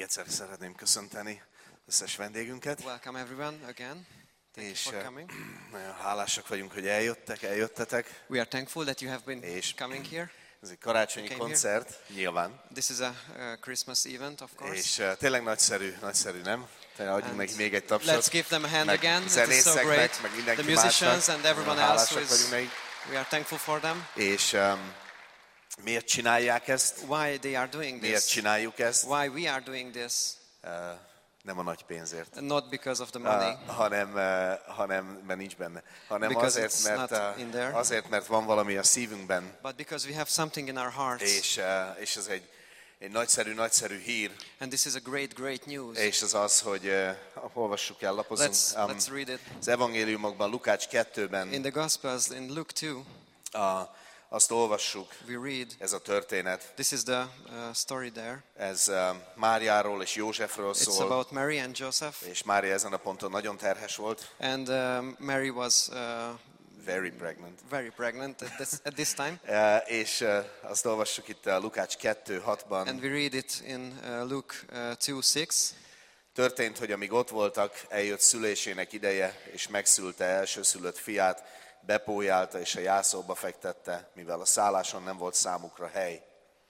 egyszer szeretném köszönteni összes vendégünket. Welcome everyone again. Thank you for coming. Nagyon hálásak vagyunk, hogy eljöttetek. We are thankful that you have been coming here. Ez egy karácsonyi koncert, nyilván. This is a Christmas event, of course. És tényleg nagyszerű, nem? Adjunk neki még egy tapsot. Let's give them a hand again. It is so Zenészeknek, great. meg mindenki The musicians and everyone else hálásak vagyunk nekik. we are thankful for them. És miért csinálják ezt? Why they are doing this? Miért csináljuk ezt? Why we are doing this? Nem a nagy pénzért. Not because of the money. hanem mert nincs benne. Hanem Because azért, mert van valami a szívünkben. But because we have something in our hearts. És ez egy nagyszerű hír. And this is a great news. És az, hogy olvassuk el, lapozunk. Let's read it. Az evangéliumokban, Lukács 2-ben. In the Gospels, in Luke 2. Azt olvassuk, we read, ez a történet. This is the story there. Ez Máriáról és Józsefről szól. It's about Mary and Joseph. És Mária ezen a ponton nagyon terhes volt. And Mary was very pregnant at this time. És azt olvassuk itt a Lukács 2:6-ban. And we read it in Luke 2:6. Történt, hogy amíg ott voltak, eljött szülésének ideje, és megszülte elsőszülött fiát, bepójálta és a jászolba fektette, mivel a szálláson nem volt számukra hely.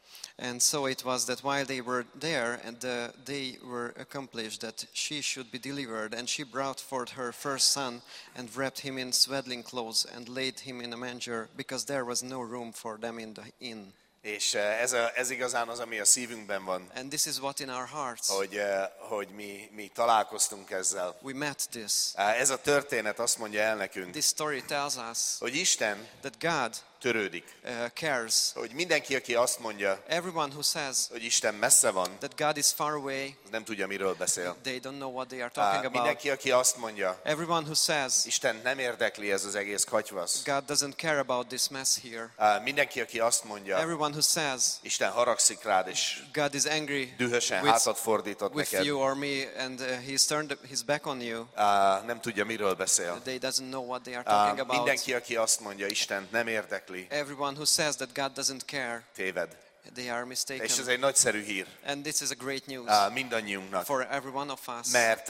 And so it was that while they were there and the day were accomplished that she should be delivered, and she brought forth her first son and wrapped him in swaddling clothes and laid him in a manger, because there was no room for them in the inn. És ez igazán az, ami a szívünkben van. And this is what in our hearts. Hogy mi találkoztunk ezzel. We met this. Ez a történet azt mondja el nekünk. This story tells us. Hogy Isten that God törődik. Cares. Hogy mindenki, aki azt mondja, everyone who says, hogy Isten messze van, that God is far away, nem tudja, miről beszél. They don't know what they are talking about. Mindenki, aki azt mondja, everyone who says, Isten nem érdekli ez az egész katyvasz. God doesn't care about this mess here. Mindenki, aki azt mondja, everyone who says, Isten haragszik rád, és God is angry dühösen hátat fordított with neked. you or me, and he's turned his back on you. Nem tudja, miről beszél. They doesn't know what they are talking about. Mindenki, aki azt mondja, Isten nem érdekli, everyone who says that God doesn't care, téved. They are mistaken. És ez egy nagyszerű hír. And this is a great news. Mindannyiunknak. For every one of us.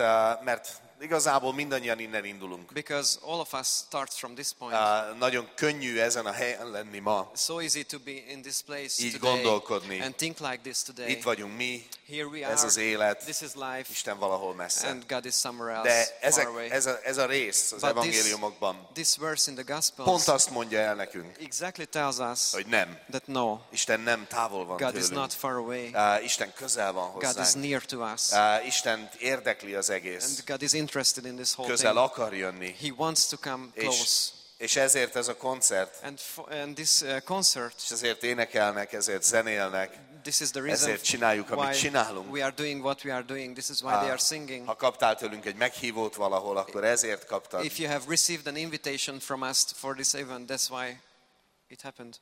Mert igazából mindannyian innen indulunk. Because all of us start from this point. Nagyon könnyű ezen a helyen lenni ma. So easy to be in this place így today gondolkodni. And think like this today. Itt vagyunk mi. Here we are. Ez az élet. This is life. Isten valahol messze. And God is somewhere else. De far away. ez a rész az evangéliumokban. This verse in the Gospels. Pont azt mondja el nekünk. Exactly tells us. Hogy nem. That no. Isten nem távol van God tőlünk. is not far away. Isten közel van hozzánk. God is near to us. Isten érdekli az egész. And God is interested in this whole közel akar jönni. He wants to come close. És ezért ez a koncert. And this concert. És ezért énekelnek, ezért zenélnek. This is the reason ezért csináljuk, amit csinálunk. We are doing what we are doing. This is why they are singing. Ha kaptál tőlünk egy meghívót valahol, akkor ezért kaptad. If you have received an invitation from us for this event, that's why it happened.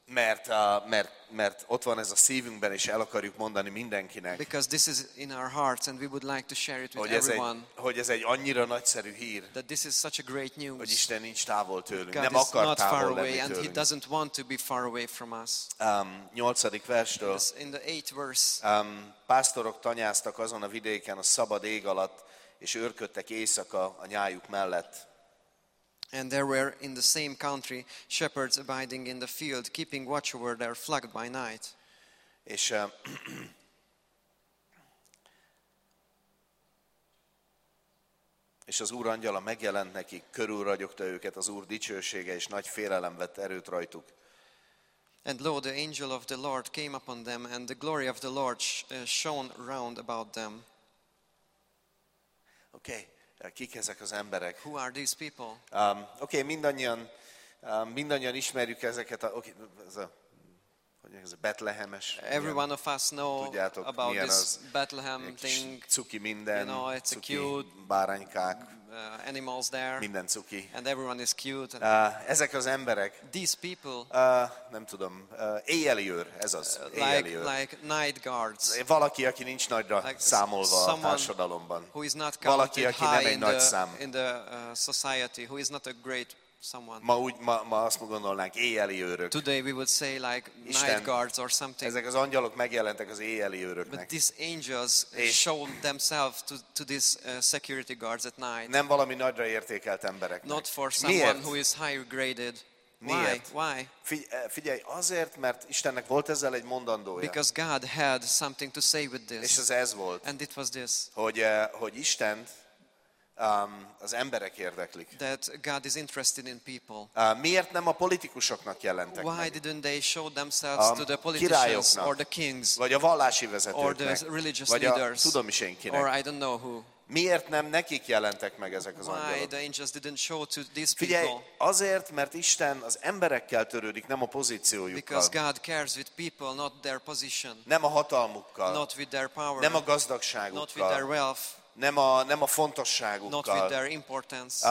Mert ott van ez a szívünkben, és el akarjuk mondani mindenkinek. Because this is in our hearts, and we would like to share it with everyone. Hogy ez egy annyira nagyszerű hír. That this is such a great news. Hogy Isten nincs távol tőlünk, God nem akar távol lenni tőlünk. And He doesn't want to be far away from us. 8. verstől. In the 8th verse. Pásztorok tanyáztak azon a vidéken a szabad ég alatt, és őrködtek éjszaka a nyájuk mellett. And there were in the same country shepherds abiding in the field, keeping watch over their flock by night. És az Úr angyala megjelent nekik, körülragyogta őket az Úr dicsősége, és nagy félelem vett erőt rajtuk. And lo, the angel of the Lord came upon them, and the glory of the Lord shone round about them. Okay. Kik ezek az emberek? Who are these people? Mindannyian ismerjük ezeket. Ez a betlehemes. Every one of us know tudjátok, about this Bethlehem thing. Cuki minden, it's cuki a cute báránykák. Animals there. Minden cuki. And everyone is cute. Ezek az emberek. These people. Nem tudom. Éjjeli őr, ez az. Like night guards. Valaki, aki nincs nagyra számolva a társadalomban. Who is not valaki, aki nem egy nagy szám. In the society, who is not a great someone. Ma azt gondolnánk, éjjeli őrök. Today we would say like Isten- night guards or something. Ezek az angyalok megjelentek az éjjeli But őröknek. these angels És- showed themselves to these security guards at night. Nem valami nagyra értékelt embereknek. Not for someone Miért? who is higher graded. Why? Miért? Why? Figyelj, azért, mert Istennek volt ezzel egy mondandója. Because God had something to say with És this. ez volt, And it was this. hogy Istent az emberek érdeklik. That God is interested in people. Miért nem a politikusoknak jelentek Why meg? didn't they show themselves to the politicians királyoknak, or the kings Vagy a vallási or vezetőknek? the religious Vagy a leaders tudom is én or kinek? I don't know who? Miért nem nekik jelentek meg ezek az Why angyalok? the angels didn't show to these Figyelj, people? azért, mert Isten az emberekkel törődik, nem a Because pozíciójukkal, God cares with people, not their position, nem a hatalmukkal, not with their power, nem a not with their gazdagságukkal, wealth, nem a not with fontosságukkal. their importance.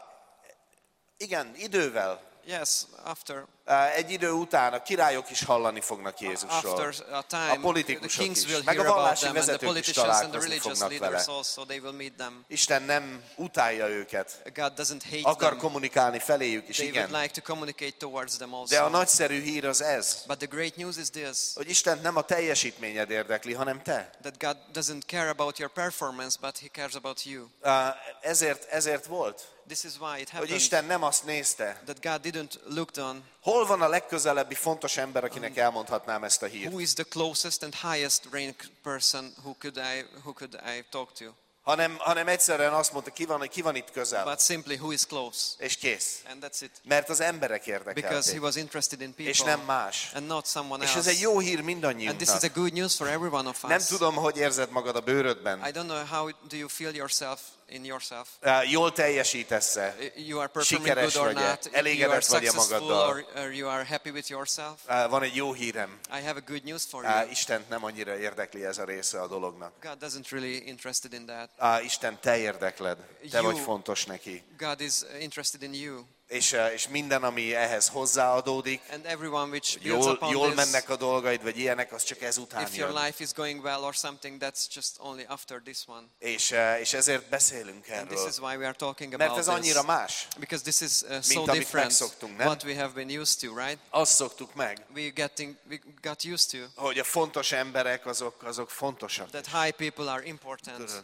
Igen, idővel, Yes, after egy idő után a királyok is hallani fognak Jézusról. after a A time, the politikusok kings is, will meg a hear about vallási them, and the vezetők is politicians and the találkozni religious fognak leaders vele. also, they will meet them. Isten nem utálja őket, God doesn't hate akar them. kommunikálni feléjük is, They would igen. like to communicate towards them De a also. nagyszerű hír az ez, But the great news is this, hogy Isten nem a teljesítményed érdekli, hanem te. that God doesn't care about your performance, but He cares about you. Ezért volt, This is why it hogy happened, Isten nem azt nézte, that God didn't look on hol van a legközelebbi fontos ember, akinek elmondhatnám ezt a hírt, who is the closest and highest ranked person who could I talk to, hanem egyszerűen azt mondta, ki van itt közel, but simply who is close. és kész. And that's it. Mert az emberek Because He érdekelték, was interested in és people nem más. and not someone És ez else. egy jó hír And this is mindannyiunknak. a good news for every one of Nem us. tudom, hogy érzed magad a bőrödben. I don't know how do you feel yourself in yourself. Jól teljesítesz-e? You are performing Sikeres good or vagy-e? not. You are Elégedett vagy-e successful magaddal? or you are happy with yourself. Van egy jó hírem. I have a good news for you. Istent nem annyira érdekli ez a része a dolognak. God doesn't really interested in that. Isten, te érdekled. Te You- vagy fontos neki. God is interested in you. És minden, ami ehhez hozzáadódik, And everyone which builds upon jól this, mennek a dolgaid, vagy ilyenek, az csak ezután if your jön. life is going well or something, that's just only after this one. És ezért beszélünk And this erről. is why we are talking Mert about ez this. annyira más. Because this is so amit different megszoktunk, nem? what we have been used to, right? Azt szoktuk meg, We got used to hogy a fontos emberek azok fontosak. that high people are important.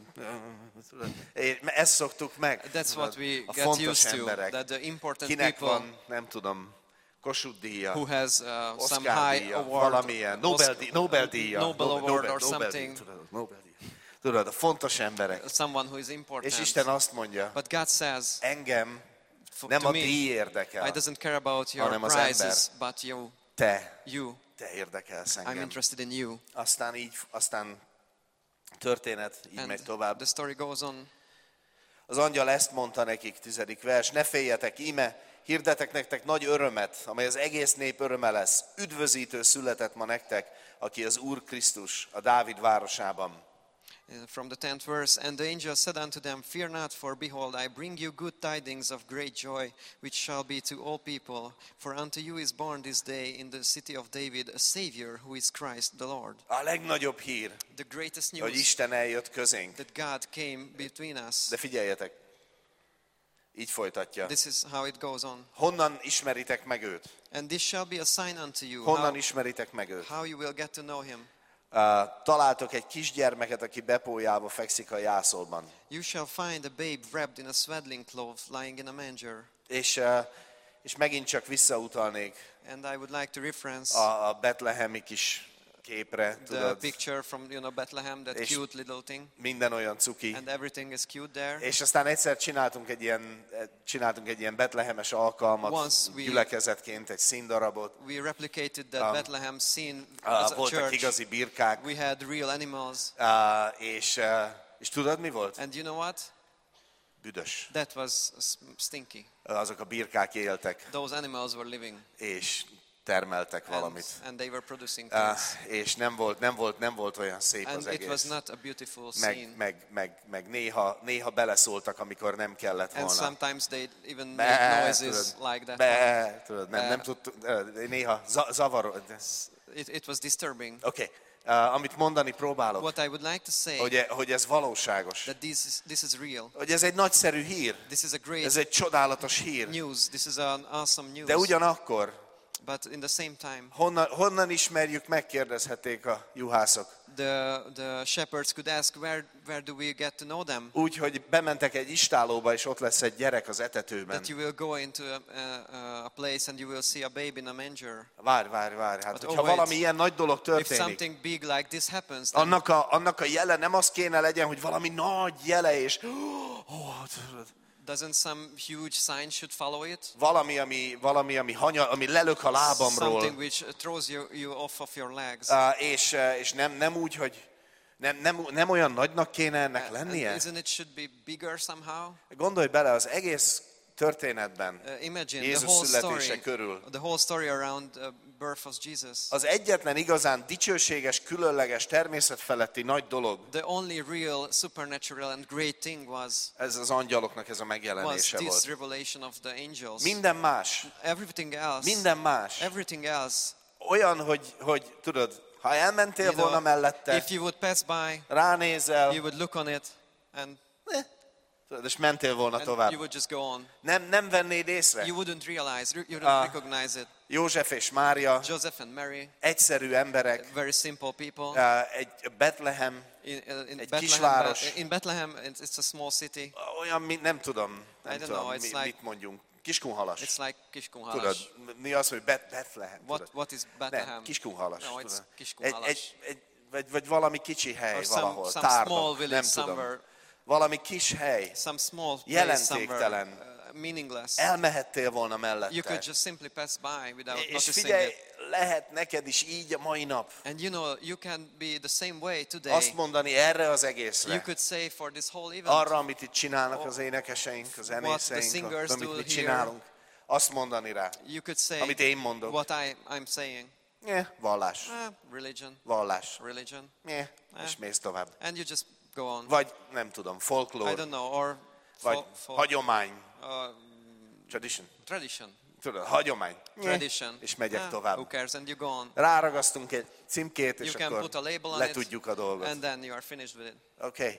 Ezt szoktuk meg. That's what we A get fontos used to, emberek. that the important Kinek people van, nem tudom, Kossuth díja, who has some Oscar high díja, award, valamilyen, Nobel díja. Nobel award or Nobel-díj, something, Nobel-díj. Tudod, a fontos emberek. someone who is És important. Isten azt mondja, But God says, engem nem to a me, díj I érdekel, doesn't care about your hanem az prizes, but you, te you. érdekelsz I'm engem. interested in you. Aztán történet, így And megy tovább. the story goes on. Az angyal ezt mondta nekik, 10. vers, ne féljetek, íme, hirdetek nektek nagy örömet, amely az egész nép öröme lesz. Üdvözítő született ma nektek, aki az Úr Krisztus, a Dávid városában. From the 10th verse, and the angel said unto them, Fear not, for behold, I bring you good tidings of great joy, which shall be to all people. For unto you is born this day in the city of David a Savior, who is Christ the Lord. A legnagyobb hír, The greatest hogy news Isten eljött közénk. that God came between us. De figyeljetek, így folytatja. This is how it goes on. Honnan ismeritek meg őt? And this shall be a sign unto you, Honnan ismeritek meg őt? how you will get to know him. Találtok egy kisgyermeket, aki bepójálva fekszik a jászolban. You shall find a babe wrapped in a swaddling cloth, lying in a manger. És megint csak visszautalnék And I would like to reference a betlehemi kis képre, the tudod, picture from Bethlehem, that És- cute little thing, minden olyan cuki. and everything is cute there. És aztán egyszer csináltunk egy ilyen betlehemes alkalmat, Once we- gyülekezetként egy színdarabot. We replicated that Bethlehem scene as a Voltak church. igazi birkák, We had real animals, és tudod mi volt? and you know what? Büdös. That was stinky. Azok a birkák éltek, Those animals were living, és termeltek valamit. and they were producing things. És nem volt olyan szép az And it was egész. not a beautiful scene. Meg néha beleszóltak, amikor nem kellett And volna. sometimes they even made noises like that. Tudod, nem tudtuk, néha zavaró. It was disturbing. Oké, amit mondani próbálok, What I would like to say, hogy ez valóságos. that this is real. Hogy ez egy nagyszerű hír, This is a great ez egy csodálatos hír. news. This is an awesome news. De ugyanakkor, But in the same time, honnan ismerjük, megkérdezhették a juhászok. the shepherds could ask, where do we get to know them? Úgy, hogy bementek egy istálóba, és ott lesz egy gyerek az etetőben. That you will go into a place and you will see a baby in a manger. Várj. Hát, But hogyha wait, valami ilyen nagy dolog If történik, something big like this happens, then annak a jele nem az kéne legyen, hogy valami nagy jele, és doesn't some huge sign should follow it? valami ami lelök a lábamról, Something which throws you off of your legs. és nem úgy, hogy nem olyan nagynak kéne ennek And lennie. isn't it should be bigger somehow? Gondolj bele, az egész történetben, Imagine Jézus születése körül, the whole story around the birth of Jesus. az egyetlen igazán dicsőséges, különleges, természetfeletti nagy dolog, The only real supernatural and great thing was ez az angyaloknak ez a megjelenése this volt. revelation of the angels. Minden más, Everything else. olyan, hogy tudod, ha elmentél volna mellette, if you would pass by, ránézel, you would look on it and tudod, és mentél volna tovább. you would just go on. Nem vennéd észre. You wouldn't realize, you wouldn't recognize it. József és Mária, Joseph and Mary, egyszerű emberek, very simple people. egy Betlehem, In egy kisváros. In Bethlehem, it's a small city. Olyan, nem tudom, I don't know, it's like- mit mondjunk. Kiskunhalas. It's like Kiskunhalas. Tudod, mi az, hogy Bethlehem? What is Bethlehem? Nem, Kiskunhalas. No, it's tudod. Kiskunhalas. Vagy valami kicsi hely Or valahol, some small tárba, village nem tudom. somewhere. Valami kis hely. Some small place Jelentéktelen. somewhere, meaningless. Elmehettél volna You mellette. could just simply pass by without És noticing figyelj, it. lehet neked is így a mai nap And you know, you can be the same way today. azt mondani erre az You egészre, could say for this whole event, arra, amit itt csinálnak az énekeseink, a singers zenészeink, do amit mi here. csinálunk, azt mondani rá, you could say amit én mondok. what I'm saying. Vallás, Religion, vallás, religion. és mész tovább. And you just go on. Vagy nem tudom, I folklór, don't know, or vagy hagyomány, uh, tradition. tradition. Tudod, hagyomány. Tradition. És megyek Who tovább. cares? And you go on. Ráragasztunk egy címkét, és You can put a akkor label on letudjuk a it, dolgot. and then you are finished with it. Oké,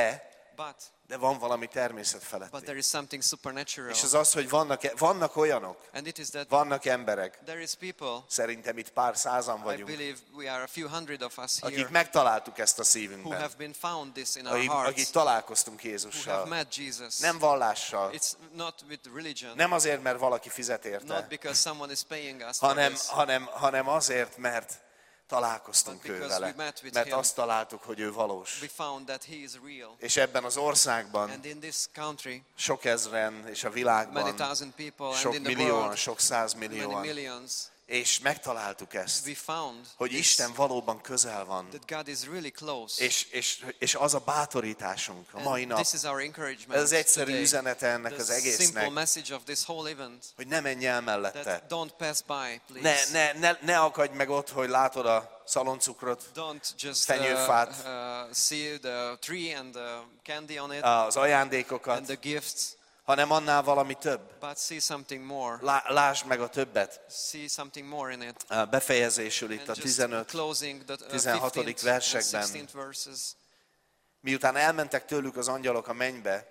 de But van valami természet feletti. there is something supernatural. És az, hogy vannak olyanok, And it is that vannak emberek, there is people, szerintem itt pár százan I vagyunk, believe we are a few hundred of us akik here, megtaláltuk ezt a who szívünkben, have been found this in our akik hearts, találkoztunk who have Jézussal. met Jesus. Nem vallással, It's not with religion, nem azért, mert valaki fizet not érte, because someone is paying us for this, hanem azért, mert találkoztunk But ő because vele, we met with mert him. azt találtuk, hogy ő valós. we found that he is real. És ebben az országban And in this country, sok ezren, és a many világban thousand people, and sok in the millióan, world, sok many százmillióan, millions, és megtaláltuk ezt, we found hogy this, Isten valóban közel van. that God is really close. És az a bátorításunk a mai And nap, this is our encouragement ez az egyszerű today. üzenete ennek az The simple egésznek, message of this whole event, hogy ne menj el mellette. that don't pass by, please. Ne akadj meg ott, hogy látod a szaloncukrot, Don't just fenyőfát, see the tree and the candy on it az and ajándékokat, the gifts, hanem annál valami több. but see something more. Lásd meg a többet. See something more in it. Befejezésül itt a And just 15, closing the 16. 15th and versekben. 16th verses. Miután elmentek tőlük az angyalok a mennybe,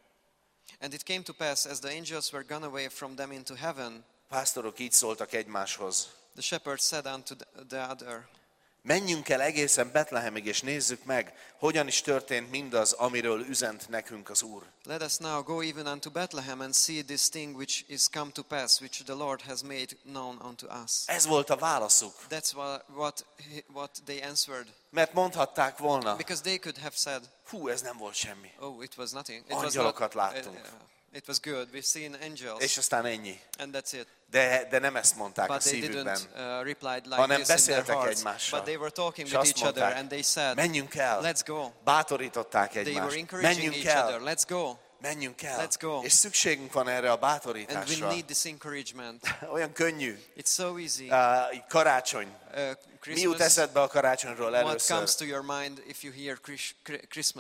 And it came to pass, as the angels were gone away from them into heaven, pásztorok így szóltak egymáshoz. the shepherds said unto the other, Menjünk el egészen Betlehemig, és nézzük meg, hogyan is történt mindaz, amiről üzent nekünk az Úr. let us now go even unto Bethlehem and see this thing which is come to pass, which the Lord has made known unto us. Ez volt a válaszuk, That's what they answered. mert mondhatták volna, Because they could have said, hú, ez nem volt semmi. oh, it was nothing. Angyalokat láttunk. It was good. We've seen angels. És aztán ennyi. And that's it. De nem ezt mondták a But they szívükben, didn't reply like hanem this in their beszéltek hearts. egymással. But they were talking És with azt each other mondták, and they said, menjünk el. let's go. Bátorították They were egymást. encouraging Menjünk each other. el. Let's go. Menjünk el. Let's go. És szükségünk van erre a And we bátorításra. need this encouragement. Olyan könnyű. It's so easy. Így karácsony. Mi jut Christmas, eszedbe a karácsonyról what először? comes to your mind if you hear Christmas?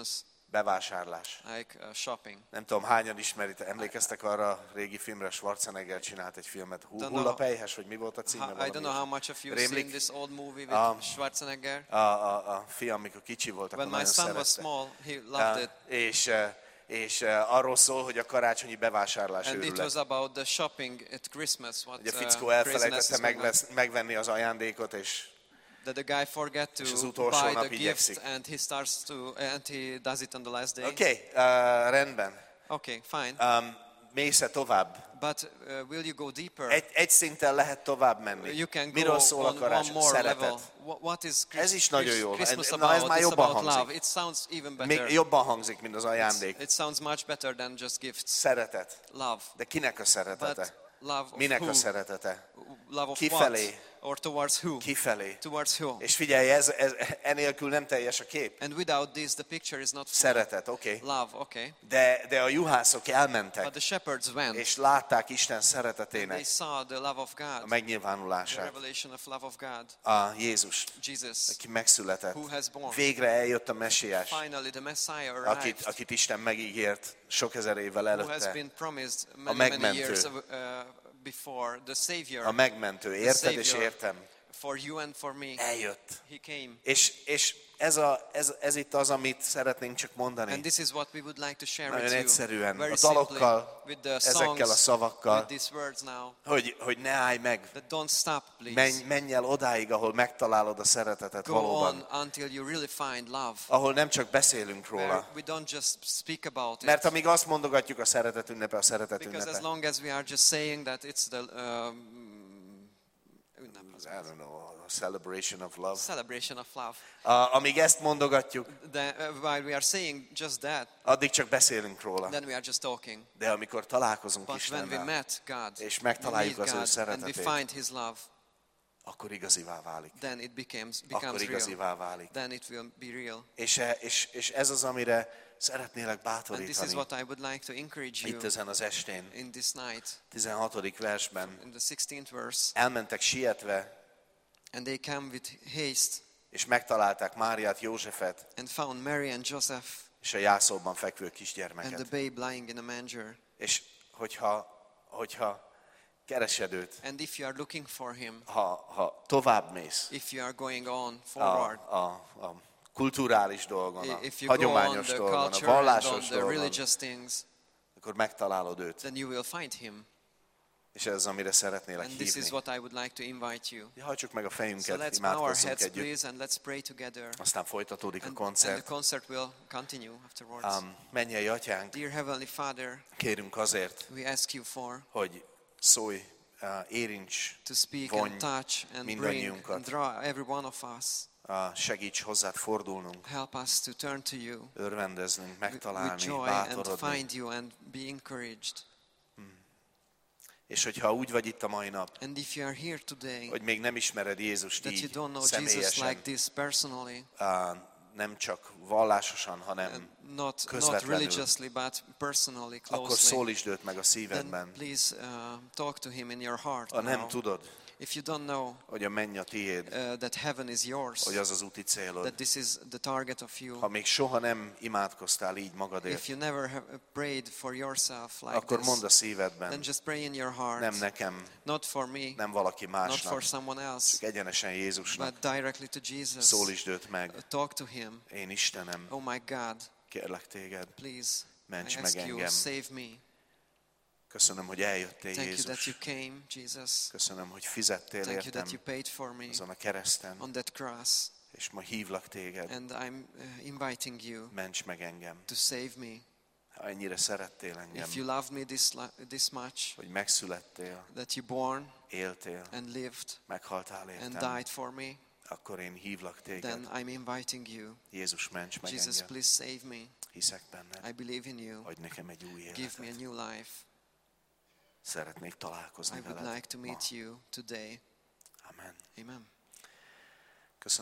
bevásárlás. like shopping. Nem tudom, hányan ismeritek, emlékeztek arra a régi filmre, Schwarzenegger csinált egy filmet, Hullapelyhes, vagy mi volt a címe? I don't know how much of you have seen this old movie with Schwarzenegger. A fiam, mikor kicsi volt, akkor When my nagyon son was szerette. small, he loved it. És arról szól, hogy a karácsonyi bevásárlás And it őrület. was about the shopping at Christmas. What Hogy a fickó craziness elfelejtette is going on. megvenni az ajándékot, és That the guy forget És az to utolsó buy nap the igyekszik. gift and he does it on the last day. Oké, rendben. Okay, fine. Mész-e tovább? But will you go deeper? Egy szinten lehet tovább menni. You can go Miről szól a on one karácsony? more level. Szeretet. What is Ez is nagyon jó. Christmas Na, ez about? már It's jobban about love. hangzik. It sounds even Még better. jobban hangzik, mint az ajándék. It sounds much better than just gifts. Szeretet. Love. De kinek a szeretete? But love of Minek who? a szeretete? Love of Kifelé. what? Or towards who? Kifelé. Towards who? És figyelj, enélkül nem teljes a kép. And without this, the picture is not full. Szeretet, oké. Love, okay. De a juhászok But elmentek, the shepherds went. és látták Isten And they szeretetének saw the love of a God. The megnyilvánulását. revelation of love of God. A Jézus, Jesus, aki megszületett. who has born. Végre eljött a Messiás, Finally, the Messiah arrived. akit Isten megígért sok ezer évvel Who has előtte. been promised A many megmentő. years before. The Savior A megmentő, érted és Savior. értem. for you and for me. Eljött. He came. És ez itt az, amit szeretnénk csak mondani. And this is what we would like to share Nagyon with you. egyszerűen, Very a simply, dalokkal, with the ezekkel a songs, szavakkal, with these words now, hogy ne állj meg. that don't stop, please. Menj el odáig, ahol megtalálod a szeretetet Go valóban. on until you really find love. Ahol nem csak beszélünk Where róla. we don't just speak about Mert it. amíg azt mondogatjuk, a szeretet ünnepe, a szeretet Because as ünnepe. long as we are just saying that it's the I don't know, a celebration of love. celebration of love, Amíg ezt mondogatjuk, while we are saying just that, addig csak beszélünk róla. then we are just talking. De amikor találkozunk But when we Istennel, met God, és we megtaláljuk meet az ő God, and we szeretetét, find His love, akkor igazivá válik. then it becomes Akkor real. igazivá válik. Then it will be real. És ez az, amire szeretnélek And this is bátorítani what I would like to encourage you itt ezen az estén. in this night. 16. versben. In the 16th verse, Elmentek sietve, and they come with haste és megtalálták Máriát, Józsefet, and found Mary and Joseph és a jászolban fekvő and the kisgyermeket. babe lying in a manger. És hogyha keresed őt, And if you are looking for him, ha tovább mész if you are going on forward, a kulturális dolgon, a if you go on hagyományos the dolgon, a culture and on vallásos the dolgon, religious things, akkor megtalálod őt. then you will find him. És ez az, amire szeretnélek And this is hívni. what I would like to invite you. Hajtsuk meg a So fejünket, let's bow our imádkozzunk heads, együtt. please, and let's pray together. Aztán folytatódik a And the koncert. concert will continue afterwards. Mennyei atyánk, Dear Heavenly Father, kérünk azért, we ask you for hogy szólj, érints, to speak vonj and touch and bring mindannyiunkat. and draw every one of us. Segíts hozzád fordulnunk, Help us to turn to you örvendeznünk, with megtalálni, joy and bátorodni. find you and be encouraged. És hogyha úgy vagy itt a mai nap, And if you are here today, hogy még nem ismered Jézust that you így don't know Jesus like személyesen, this personally, nem csak vallásosan, hanem not közvetlenül, religiously, but personally, akkor closely, szólítsd őt meg a then szívedben. please talk to him in your heart Ha nem now. tudod, If you don't know hogy a menny a tiéd, that heaven is yours, hogy az az úti célod, that this is the target of you, ha még soha nem imádkoztál így magadért, if you never have prayed for yourself like akkor mondd this, a szívedben, then just pray in your heart, nem nekem, not for me, nem valaki not for másnak, someone else, csak egyenesen Jézusnak. but directly to Jesus. Szólítsd őt meg. Talk to him. Én Istenem, Oh my God, kérlek téged, please, ments I meg ask you, engem. save me. Köszönöm, hogy eljöttél, Thank you that Jézus. you came, Jesus. Köszönöm, hogy fizettél Thank you értem that you paid for me azon a kereszten, on that cross. és ma hívlak téged, And I'm inviting you ments meg engem. to save me. Ha ennyire szerettél engem, If you love me this much, hogy megszülettél, that you born éltél, and lived meghaltál and értem, died for me, akkor én hívlak then téged. I'm inviting you. Jézus, ments meg Jesus, engem. please save me. Hiszek benned. I believe in you. Adj nekem egy új Give me a életet. new life. Szeretnék találkozni I would veled like to ma. meet you today. Amen. Amen.